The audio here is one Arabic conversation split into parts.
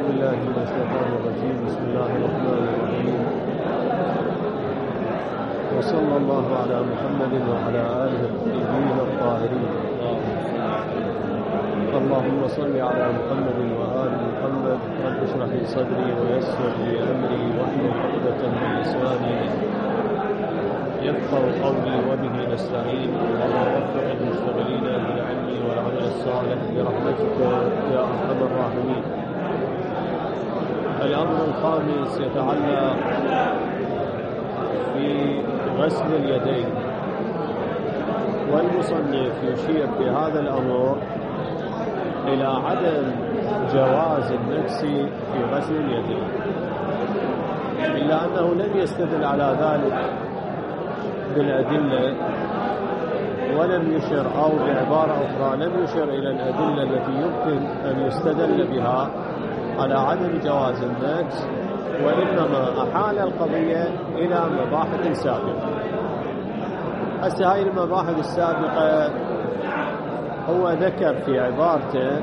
بالله من الشيطان الرجيم. بسم الله الرحمن الرحيم، وصلى الله على محمد وعلى آله الطيبين الطاهرين. اللهم صل على محمد وآل محمد. رب اشرح لي صدري ويسر لي أمري واحلل عقدة من لساني يفقهوا قولي وبه نستعين. اللهم وفق المشتغلين بالعلم والعمل الصالح برحمتك يا أرحم الراحمين. الأمر الخامس يتعلق في غسل اليدين، والمصنف يشير في هذا الأمر إلى عدم جواز النكس في غسل اليدين، إلا أنه لم يستدل على ذلك بالأدلة، ولم يشر، أو بعبارة أخرى لم يشر إلى الأدلة التي يمكن أن يستدل بها على عدم جواز النكس، وإنما أحال القضية إلى مباحث سابقة. هسه هاي المباحث السابقة هو ذكر في عبارته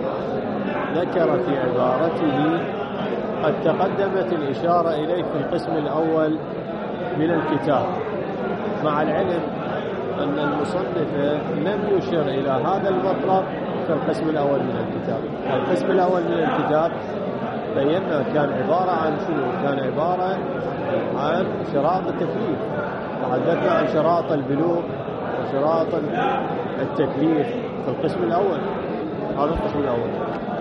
قد تقدمت الإشارة إليه في القسم الأول من الكتاب، مع العلم أن المصنف لم يشر إلى هذا المطلب في القسم الأول من الكتاب. القسم الأول من الكتاب بينا كان عبارة عن شنو؟ كان عبارة عن شراط التكليف، تحدثنا عن شراط البلوغ وشراط التكليف في القسم الأول. هذا القسم الأول.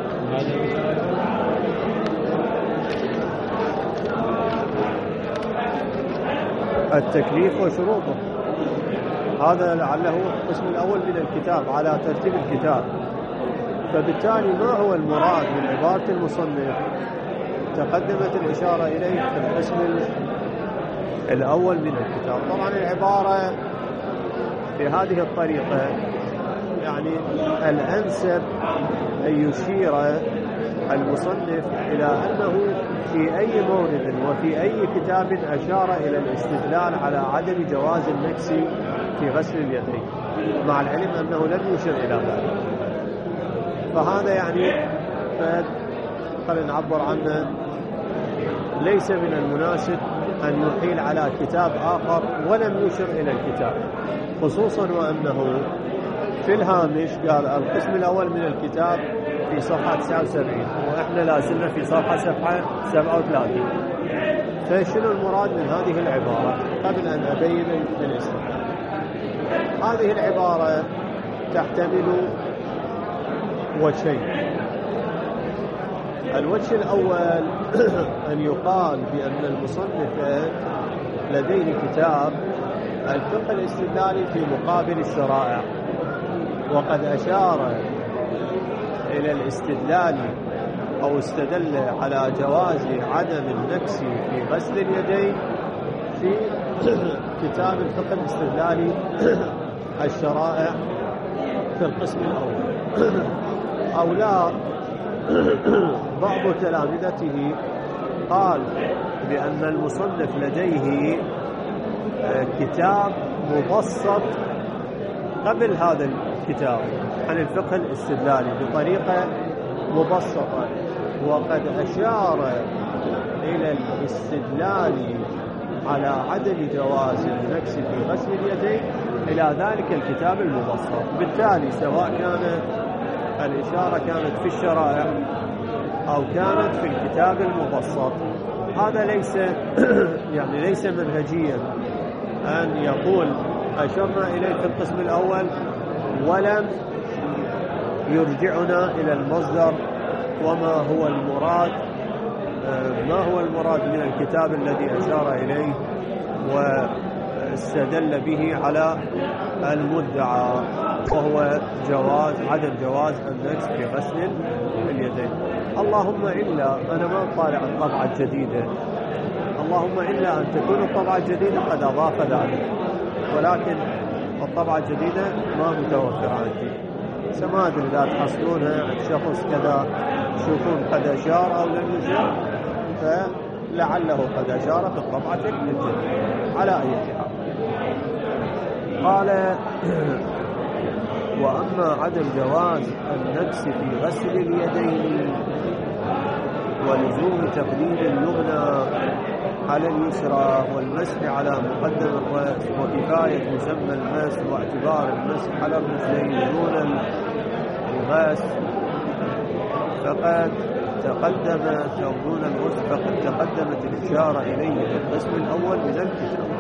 التكليف وشروطه، هذا لعله القسم الأول من الكتاب على ترتيب الكتاب. فبالتالي ما هو المراد من عبارة المصنف؟ تقدمت الإشارة إليه في القسم الأول من الكتاب. طبعا العبارة بهذه الطريقة يعني الأنسب أن يشير المصنف إلى أنه في أي مورد وفي أي كتاب أشار إلى الاستدلال على عدم جواز النكس في غسل اليدين، مع العلم أنه لم يشر إلى ذلك. فهذا يعني خلينا نعبر عنه، ليس من المناسب أن يحيل على كتاب آخر ولم يشر إلى الكتاب، خصوصا وأنه في الهامش قال القسم الأول من الكتاب في صفحة 79، وإحنا لازلنا في صفحة 37. فشنو المراد من هذه العبارة قبل أن أبين الاستدلال؟ هذه العبارة تحتمل وجهين. الوجه الأول أن يقال بأن المصنف لديه كتاب الفقه الاستدلالي في مقابل الشرائع، وقد أشار إلى الاستدلال أو استدل على جواز عدم النكس في غسل اليدين في كتاب الفقه الاستدلالي الشرائع في القسم الأول. أو لا، بعض تلامذته قال بأن المصنف لديه كتاب مبسط قبل هذا الكتاب عن الفقه الاستدلالي بطريقة مبسطة، وقد أشار إلى الاستدلال على عدم جواز النكس في غسل اليدين إلى ذلك الكتاب المبسط. بالتالي سواء كانت الإشارة كانت في الشرائع أو كانت في الكتاب المبسط، هذا ليس منهجيا أن يقول أشرنا إليه في القسم الأول ولم يرجعنا إلى المصدر وما هو المراد من الكتاب الذي أشار إليه واستدل به على المدعى، وهو عدم جواز النكس في غسل اليدين. اللهم إلا أنا ما أطالع الطبعة الجديدة، اللهم إلا أن تكون الطبعة الجديدة قد أضاف ذلك، ولكن الطبعة الجديدة ما متوفرة عندي. ما أدري إذا تحصلونها عند شخص كذا تشوفون قد أشار أو لم يشار، فلعله قد أشار في الطبعة الجديدة. على أي حال، قال وأما عدم جواز النكس في غسل اليدين ولزوم تقديم اليمنى على اليسرى والمسح على مقدم الرأس وكفاية مسمى المسح واعتبار المسح على الرجلين دون الغاس فقد تقدمت الإشارة إليه في القسم الأول من الكتاب.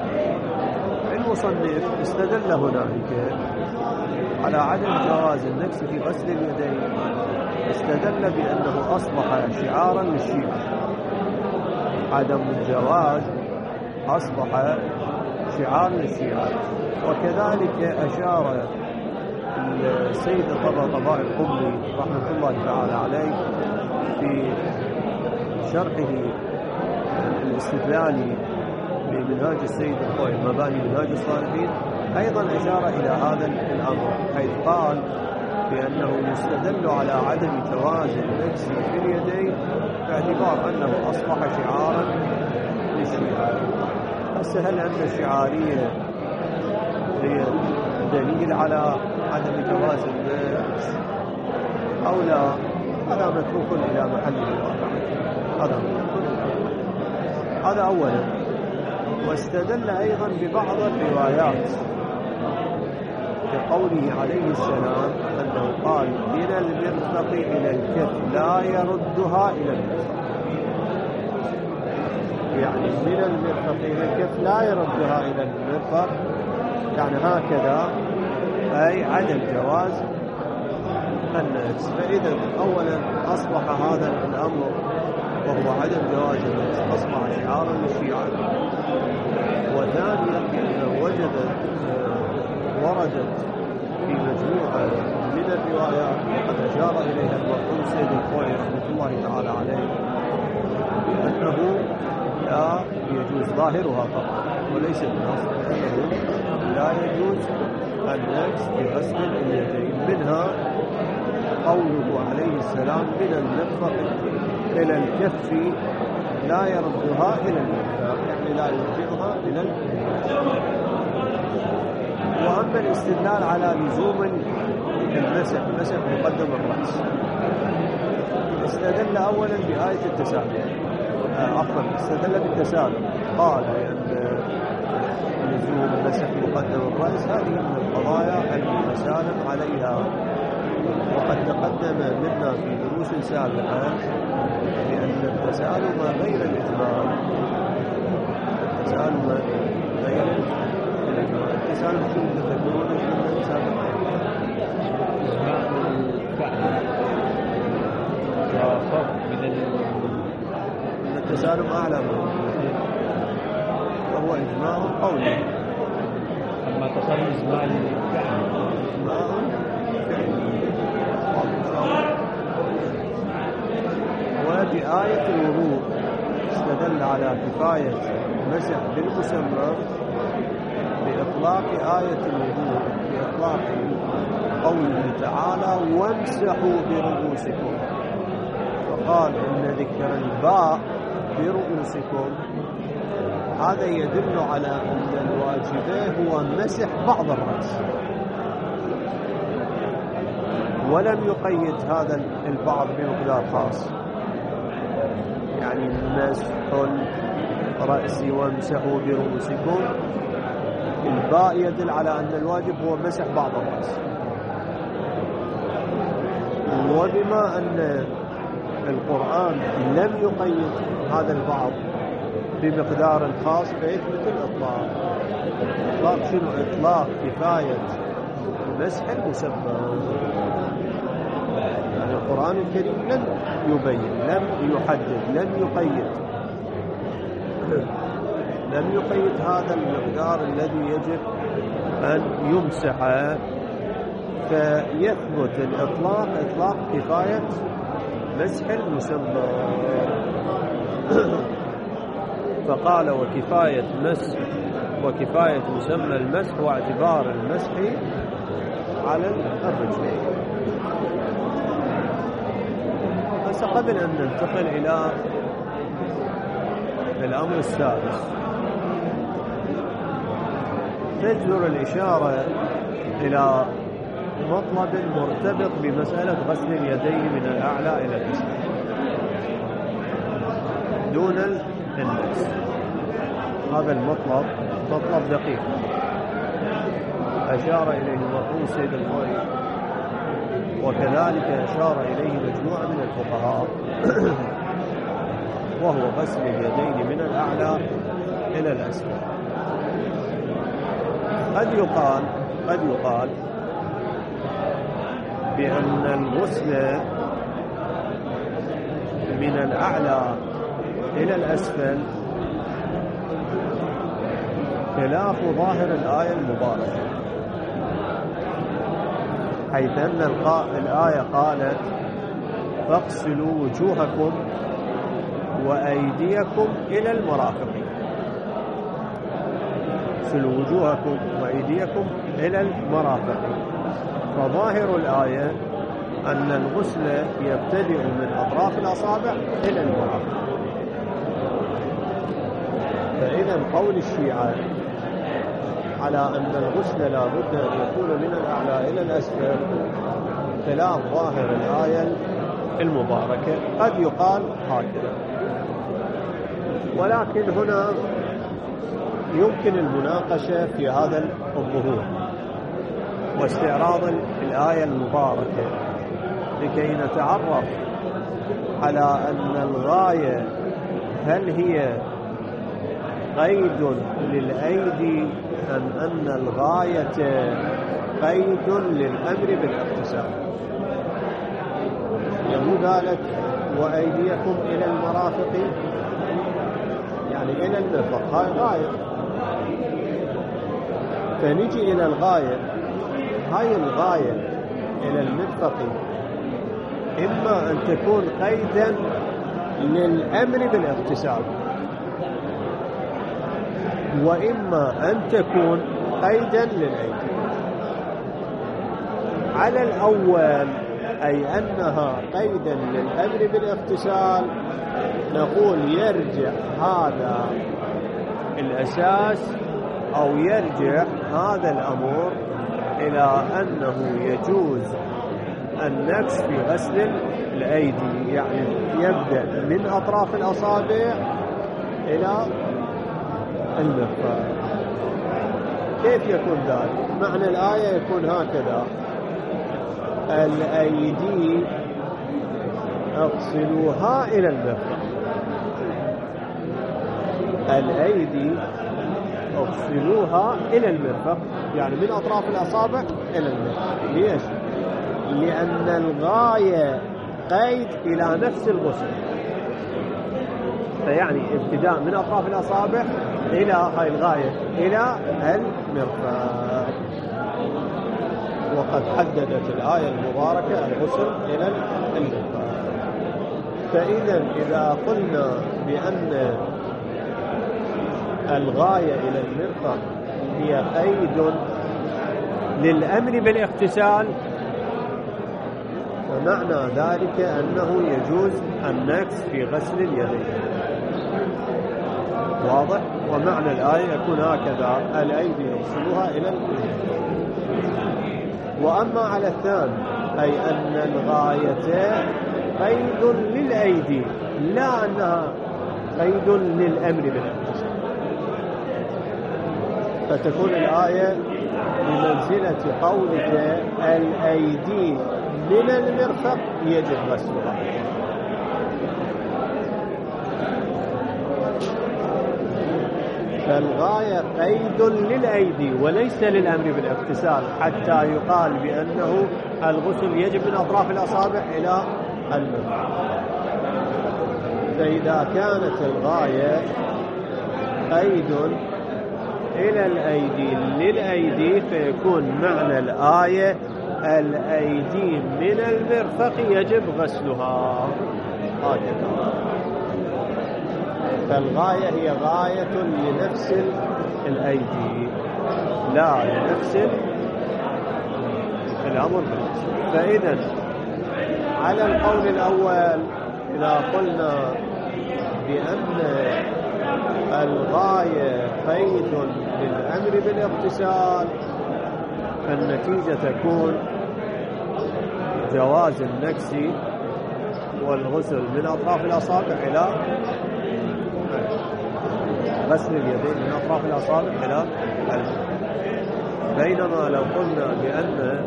المصنف استدل هنالك على عدم جواز النكس في غسل اليدين، استدل بأنه أصبح شعارا للشيعة. عدم الجواز أصبح شعار للشيعة. وكذلك أشار السيد الطباطبائي القمي رحمة الله تعالى عليه في شرحه الاستدلالي لمنهاج السيد الخوئي مباني منهاج الصالحين، أيضا أشار إلى هذا الأمر، حيث قال بأنه يستدل على عدم جواز النكس في اليدين باعتبار أنه أصبح شعارا للشيعة. هل أن الشعارية هي دليل على عدم جواز النكس أو لا؟ هذا متروك إلى محله الواقع. هذا أولا. واستدل أيضا ببعض الروايات بقوله عليه السلام أنه قال من المرفق إلى الكف لا يردها إلى المرفق، يعني من المرفق إلى الكف لا يردها إلى المرفق، يعني هكذا، أي عدم جواز النكس. فإذا أولا أصبح هذا الأمر وهو عدم جواز النكس أصبح شعارا للشيعة. وثانيا وردت في مجموعة من الروايات وقد أشار إليها المرحوم السيد الخوئي رحمة الله تعالى عليه بأنه لا يجوز ظاهرها فقط وليس بالنص، بأنه لا يجوز النكس بغسل اليدين. منها قوله عليه السلام من المرفق إلى الكف لا يردها إلى المرفق، يعني لا يرجعها إلى المرفق. وأما الاستدلال على لزوم المسح مقدم الرأس، استدل أولا بآية التسالم، استدل بالتسالم، قال بأن لزوم المسح مقدم الرأس هذه من القضايا المتسالم عليها. وقد تقدم منا في دروس سابقة بأن التسالم غير الإجمال، التسالم غير الإجمال. التسالم شو تذكرون من التسالم؟ من التسالم أعلى وهو إجماع قولي. أما تصالم إجمال وبآية الوضوء استدل على كفاية مسح بالمسمى بإطلاق آية الوضوء، بإطلاق قوله تعالى وامسحوا برؤوسكم، فقال إن ذكر الباء برؤوسكم هذا يدل على أن الواجب هو مسح بعض الرأس، ولم يقيد هذا البعض بمقدار خاص، يعني مسح الرأس وامسحوا برؤوسكم، الباء يدل على أن الواجب هو مسح بعض الرأس. وبما أن القرآن لم يقيد هذا البعض بمقدار خاص فيثبت الإطلاق. إطلاق شنو؟ إطلاق كفاية مسح المسمى. يعني القرآن الكريم لم يبين، لم يحدد، لم يقيد هذا المقدار الذي يجب أن يمسح، فيثبت الإطلاق إطلاق كفاية مسح المسمى. فقال وكفاية مسمى المسح واعتبار المسح على الرجلين. بس قبل أن ننتقل إلى الأمر السادس تجدر الإشارة إلى مطلب مرتبط بمسألة غسل اليدين من الأعلى إلى الأسفل. دون النكس. هذا المطلب مطلب دقيق أشار إليه المرحوم السيد الخوئي، وكذلك أشار إليه مجموعة من الفقهاء، وهو غسل اليدين من الأعلى إلى الأسفل. قد يقال بأن الغسل من الأعلى إلى الأسفل خلاف ظاهر الآية المباركة، حيث أن الآية قالت فاغسلوا وجوهكم وأيديكم إلى المرافق. اغسلوا وجوهكم وأيديكم إلى المرافق، فظاهر الآية أن الغسل يبتدئ من أطراف الأصابع إلى المرافق. فإذا قول الشيعة على أن الغسل لا بد أن يكون من الأعلى إلى الأسفل خلاف ظاهر الآية المباركة. قد يقال هكذا، ولكن هنا يمكن المناقشة في هذا الظهور واستعراض الآية المباركة لكي نتعرف على أن الغاية هل هي قيد للأيدي أم أن الغاية قيد للأمر بالاغتسال. يقول ذلك وأيديكم إلى المرافق، يعني إلى المرفق، هاي غاية. فنجي إلى الغاية، هاي الغاية إلى المرفق إما أن تكون قيدا للأمر بالاغتسال، وإما أن تكون قيدا للأيدي. على الأول أي أنها قيدا للأمر بالاغتسال، نقول يرجع هذا الأساس أو يرجع هذا الأمر إلى أنه يجوز النكس في غسل الأيدي، يعني يبدأ من أطراف الأصابع إلى المرفق. كيف يكون ذلك؟ معنى الآية يكون هكذا: الأيدي اغسلوها إلى المرفق. الأيدي اغسلوها إلى المرفق، يعني من أطراف الأصابع إلى المرفق. ليش؟ لأن الغاية قيد إلى نفس الغسل، فيعني ابتداء من أطراف الأصابع إلى هاي الغاية إلى المرفق. وقد حددت الآية المباركة الغسل إلى المرفق. فإذا إذا قلنا بأن الغاية إلى المرفق هي قيد للأمر بالاغتسال، ومعنى ذلك أنه يجوز النكس في غسل اليدين. واضح؟ ومعنى الآية يكون هكذا: الأيدي يغسلوها إلى المرفق. وأما على الثاني أي أن الغاية قيد للأيدي، لا أنها قيد للأمر بالاغتسال، فتكون الآية بمنزلة قولك الأيدي من المرفق يجب غسلها. فالغاية قيد للأيدي وليس للأمر بالاغتسال، حتى يقال بأنه الغسل يجب من أطراف الأصابع إلى المرفق. فإذا كانت الغاية قيد إلى الأيدي للأيدي، فيكون معنى الآية الأيدي من المرفق يجب غسلها. هكذا. فالغاية هي غاية لنفس الأيدي، لا لنفس الأمر بالغسل. فإذا على القول الأول إذا قلنا بأن الغاية قيد للأمر بالاغتسال، فالنتيجة تكون جواز النكس والغسل من أطراف الأصابع إلى غسل اليدين من أطراف الأصابع إلى المرفق. بينما لو قلنا بأن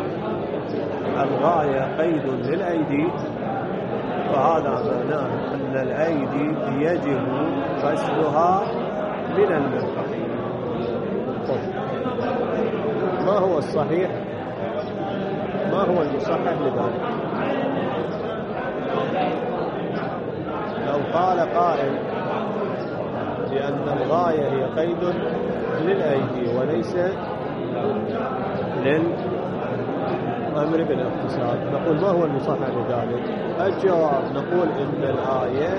الغاية قيد للأيدي فهذا معناه أن الأيدي يجب غسلها من المرفقين. ما هو الصحيح؟ ما هو المصحح لذلك؟ لو قال قائل بأن الغاية هي قيد للأيدي وليس للأمر بالاغتسال، نقول ما هو المصحح لذلك؟ الجواب نقول إن الآية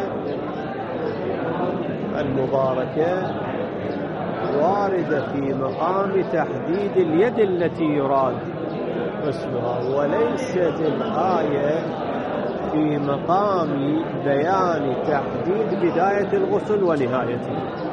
المباركة واردة في مقام تحديد اليد التي يراد غسلها، وليست الآية في مقام بيان تحديد بداية الغسل ونهايته.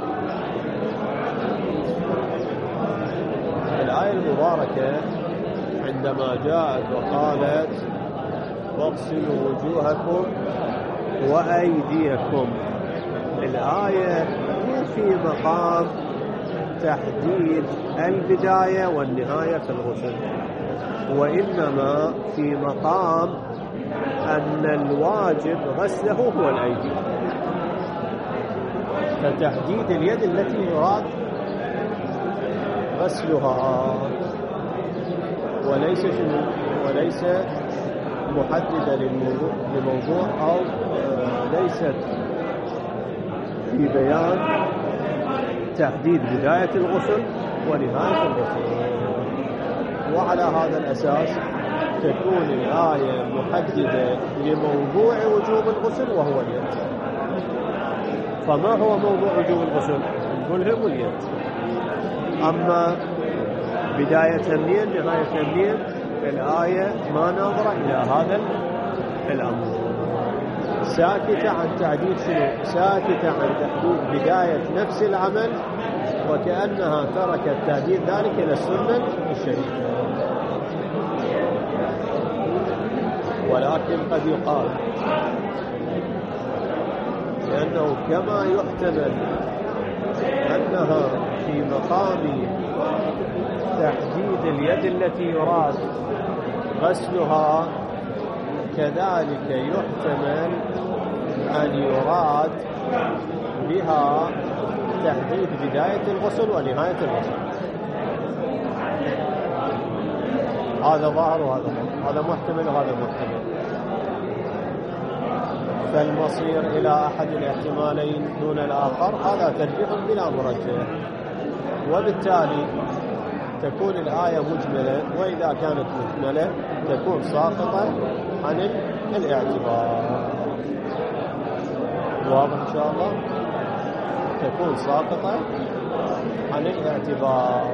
الآية المباركة عندما جاءت وقالت واغسلوا وجوهكم وأيديكم، الآية مو في مقام تحديد البداية والنهاية في الغسل، وإنما في مقام أن الواجب غسله هو الأيدي، فتحديد اليد التي يراد غسلها، وليس محددة لموضوع أو ليست في بيان تحديد بداية الغسل ونهاية الغسل. وعلى هذا الأساس تكون الآية محددة لموضوع وجوب الغسل وهو اليد. فما هو موضوع وجوب الغسل؟ نقول هو اليد. أما بداية منين نهاية منين، الآية ما ناظرة إلى هذا الأمر، ساكتة عن تعديد شنو؟ ساكتة عن تحديد بداية نفس العمل، وكأنها تركت تعديد ذلك إلى السنة الشريفة. ولكن قد يقال لأنه كما يحتمل أنها في مقام تحديد اليد التي يراد غسلها، كذلك يحتمل أن يراد بها تحديد بداية الغسل ونهاية الغسل. هذا ظاهر وهذا ظاهر، هذا محتمل وهذا محتمل، فالمصير إلى أحد الاحتمالين دون الآخر هذا ترجيح بلا مرجح، وبالتالي تكون الآية مجملة، وإذا كانت مجملة تكون ساقطة عن الاعتبار. واضح إن شاء الله؟ تكون ساقطة عن الاعتبار.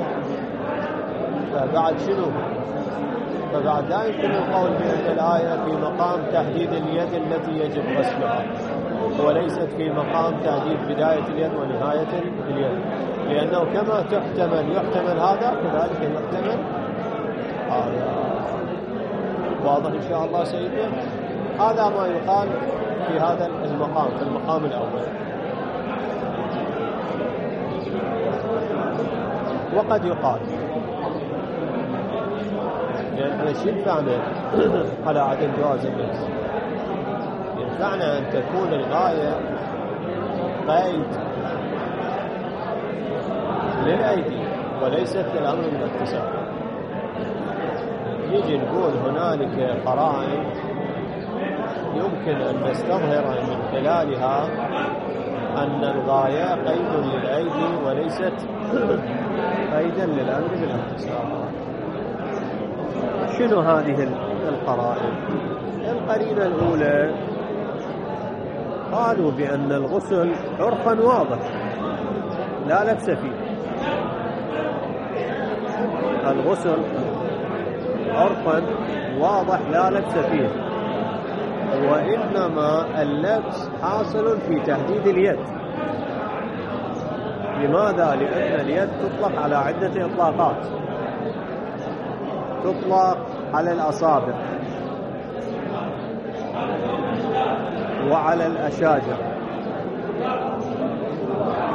فبعد شنو؟ فبعد لا يمكن القول بأن الآية في مقام تحديد اليد التي يجب غسلها، وليست في مقام تحديد بداية اليد ونهاية اليد، لأنه كما يحتمل هذا كذلك يحتمل هذا. واضح إن شاء الله سيدنا؟ هذا ما يقال في هذا المقام، في المقام الأول. وقد يقال يعني احنا شو ينفعنا على عدم جواز اللبس؟ ينفعنا أن تكون الغاية قيد للأيدي وليست للأمر بالاغتسال. يجي نقول هنالك قرائن يمكن أن نستظهر من خلالها أن الغاية قيد للأيدي وليست قيدا للأمر بالاغتسال. شنو هذه القرائن؟ القرينة الأولى قالوا بأن الغسل عرفا واضح لا لبس فيه. الغسل عرفا واضح لا لبس فيه، وإنما اللبس حاصل في تحديد اليد. لماذا؟ لأن اليد تطلق على عدة إطلاقات، تطلق على الأصابع وعلى الأشاجر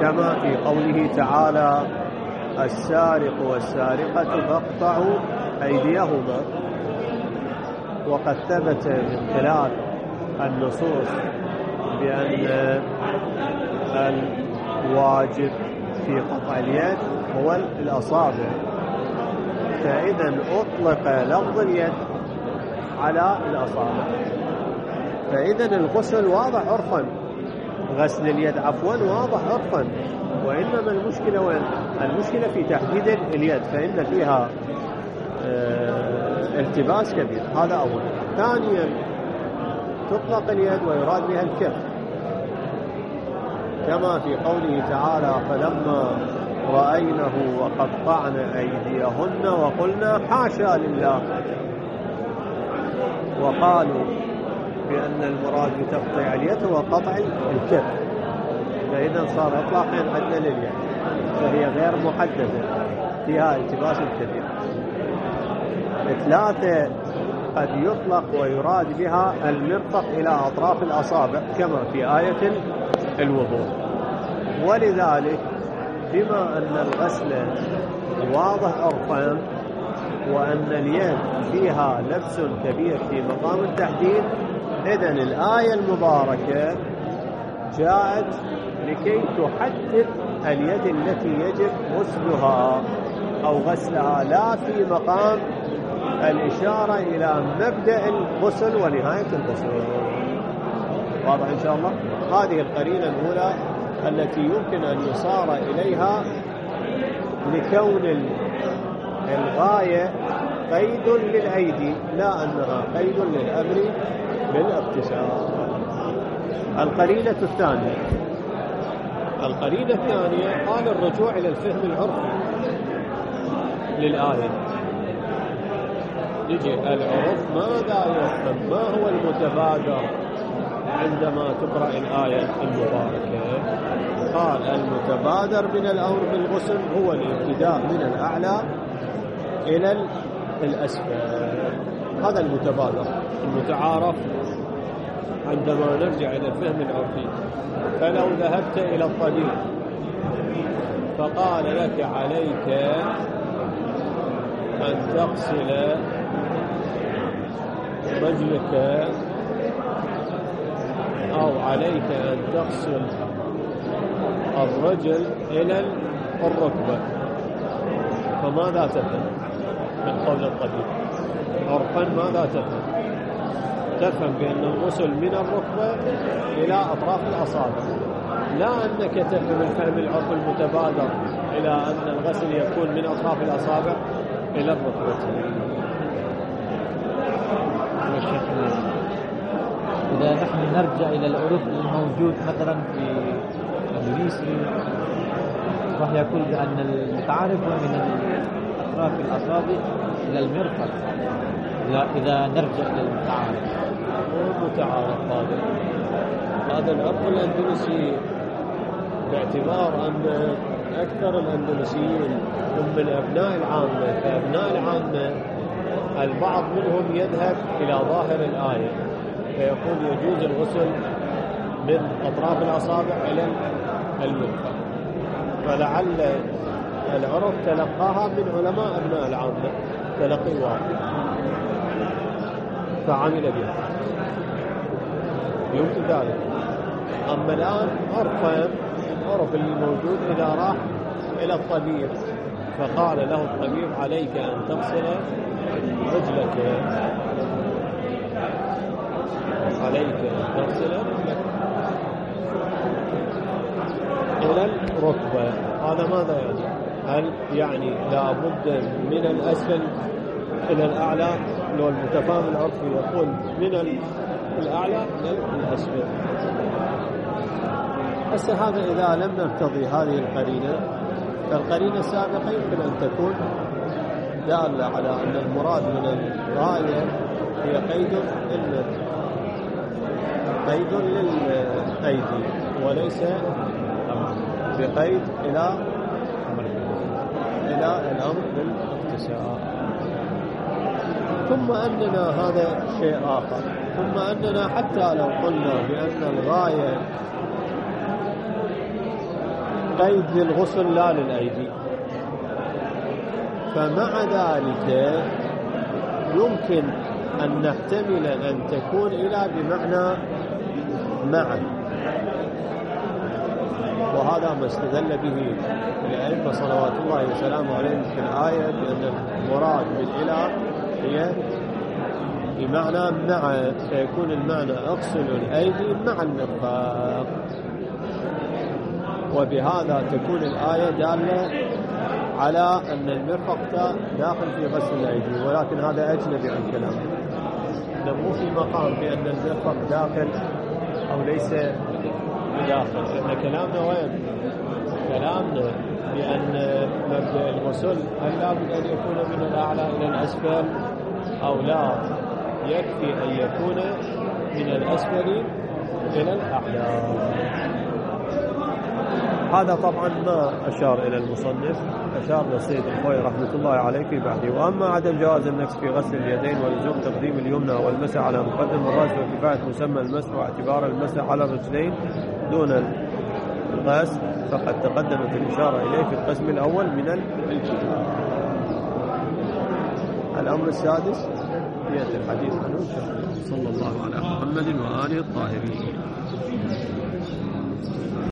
كما في قوله تعالى السارق والسارقة فاقطعوا أيديهما. وقد ثبت من خلال النصوص بأن الواجب في قطع اليد هو الأصابع، فإذا أطلق لفظ اليد على الأصابع، فإذا الغسل واضح عرفا، غسل اليد عفوا واضح عرفا، وإنما المشكلة وين؟ المشكلة في تحديد اليد، فإن فيها التباس كبير. هذا أولا. ثانيا تطلق اليد ويراد بها الكف، كما في قوله تعالى فلما رأينه وقطعن أيديهن وقلنا حاشا لله، وقالوا بأن المراد بتقطيع اليد هو قطع الكف، فإذا صار إطلاقا حدا لليد، فهي غير محددة فيها التباس كبير. ثلاثة قد يطلق ويراد بها المرفق إلى أطراف الأصابع كما في آية الوضوء. ولذلك بما أن الغسل واضح عرفا وأن اليد فيها لبس كبير في مقام التحديد، إذن الآية المباركة جاءت لكي تحدد اليد التي يجب غسلها أو غسلها، لا في مقام الإشارة إلى مبدأ الغسل ونهاية الغسل. واضح إن شاء الله؟ هذه القرينة الأولى التي يمكن أن يصار إليها لكون الغاية قيد للأيدي، لا أنها قيد للأمر بالاغتسال. القرينة الثانية قال الرجوع إلى الفهم العرفي للآية. يجي العرف ماذا يفهم، ما هو المتبادر عندما تقرأ الآية المباركة؟ قال المتبادر من الأمر بالغسل هو الابتداء من الأعلى إلى الأسفل، هذا المتبادر المتعارف عندما نرجع إلى الفهم العرفي. فلو ذهبت إلى الطبيب فقال لك عليك أن تغسل رجلك أو عليك أن تغسل الرجل إلى الركبة، فماذا تفهم من قول الطبيب؟ عرفا ماذا تفهم؟ تفهم بأن الغسل من الركبة إلى أطراف الأصابع، لا أنك تفهم الفهم العرف المتبادر إلى أن الغسل يكون من أطراف الأصابع إلى الركبة. إذا نحن نرجع إلى العرف الموجود مثلا في إندونيسي راح يقول بأن المتعارف من أطراف الأصابع إلى المرفق. إذا نرجع إلى المتعارف هذا العرف الأندونيسي، باعتبار أن أكثر الأندونيسيين هم من أبناء العامة، فأبناء العامة البعض منهم يذهب إلى ظاهر الآية فيقول يجوز الغسل من أطراف الأصابع إلى المرفق، فلعل العرف تلقاها من علماء أبناء العامة تلقي واحد فعمل بها، يمكن ذلك. أما الآن عرف الموجود إذا راح إلى الطبيب فقال له الطبيب عليك أن تغسل رجلك إلى الركبة، هذا ماذا يعني؟ هل يعني لا بد من الأسفل إلى الأعلى؟ لو المتفاهم العرفي يقول من الأعلى إلى الأسفل. بس هذا إذا لم نرتضي هذه القرينة، فالقرينة السابقة يمكن أن تكون دالة على أن المراد من الغاية هي قيد للأيدي وليس بقيد إلى الأمر بالاغتسال. ثم أننا هذا شيء آخر، ثم أننا حتى لو قلنا بأن الغاية قيد للغسل لا للأيدي. فمع ذلك يمكن أن نحتمل أن تكون إلى بمعنى مع، وهذا ما استدل به الأئمة صلوات الله وسلامه عليهم في الآية بأن المراد بالإله هي بمعنى مع، فيكون المعنى اغسلوا الأيدي مع المرفق، وبهذا تكون الآية دالة على أن المرفق داخل في غسل الأيدي، ولكن هذا أجنبي عن كلامه، مو في مقام بأن المرفق داخل أو ليس بداخل. لأن كلامنا وين؟ كلامنا بأن مبدأ الغسل هل لابد أن يكون من الأعلى إلى الأسفل أو لا، يكفي أن يكون من الأسفل إلى الأعلى. هذا طبعا ما أشار إلى المصنف، أشار للسيد الخوي رحمة الله عليه في بعده. وأما عدم جواز النكس في غسل اليدين ولزوم تقديم اليمنى والمسح على مقدم الرأس وكفاية مسمى المسح واعتبار المسح على الرجلين دون الغسل فقد تقدمت الإشارة إليه في القسم الأول من الكتاب. الأمر السادس يأتي الحديث عنه صلى الله على محمد وآله الطاهرين.